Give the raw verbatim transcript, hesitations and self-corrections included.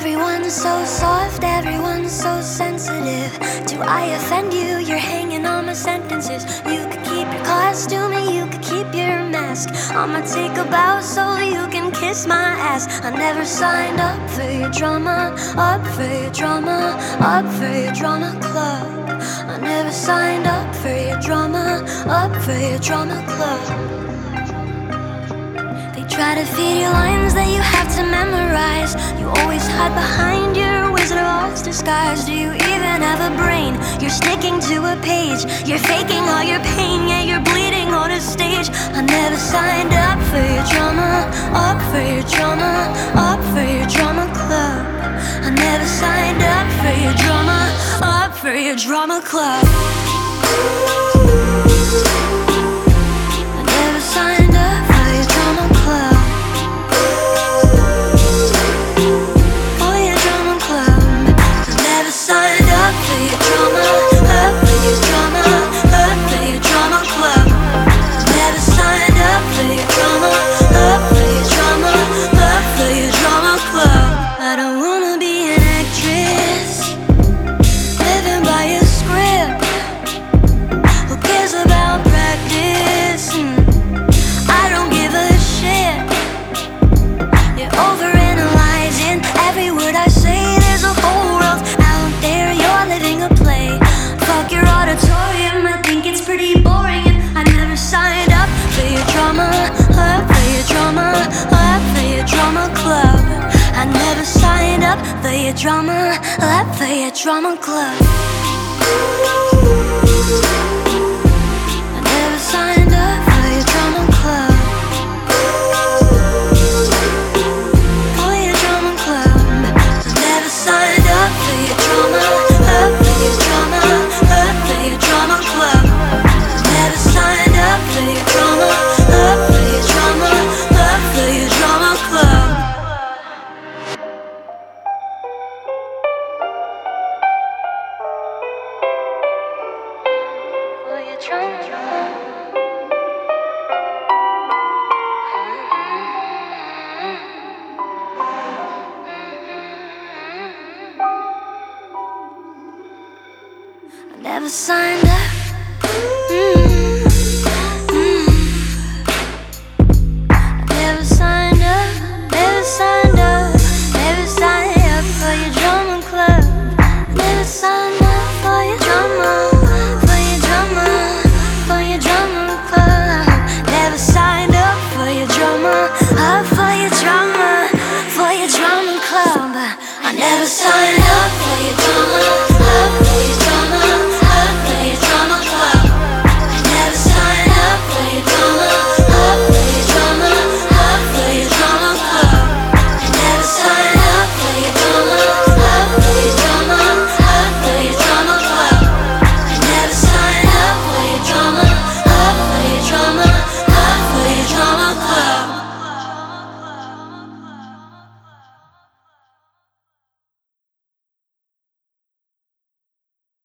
Everyone's so soft, everyone's so sensitive. Do I offend you? You're hanging on my sentences. You could keep your costume and you could keep your mask. I'ma take a bow so that you can kiss my ass. I never signed up for your drama, up for your drama, up for your drama club. I never signed up for your drama, up for your drama club. Try to feed you lines that you have to memorize. You always hide behind your Wizard of Oz disguise. Do you even have a brain? You're sticking to a page. You're faking all your pain, yeah, you're bleeding on a stage. I never signed up for your drama, up for your drama, up for your drama club. I never signed up for your drama, up for your drama club. I never signed up for your drama club. Signed up for your drama, up for your drama, up for your drama club. Never signed up for your drama, up for your drama, up for your drama club. I don't wanna be an actress, living by a script. Who cares about practice? I don't give a shit. You're overanalyzing every word I say. There's a whole world out there, you're living a play. Fuck your auditorium, I think it's pretty boring. And I never signed up for your drama, up for your drama, up for your drama club. I never signed up for your drama, up for your drama club. I never signed up for your drama club. For your drama club. I never signed up for your drama, up for your drama, up for your drama club. Never signed up for your drama, up for your drama, up for your drama club. For your drama club. I never signed up. Mm, mm. I never signed up, never signed up, never signed up for your drama club. I never signed up for your drama, for your drama, for your drama club. Never signed up for your drama, up for your drama, for your drama club. I never signed up.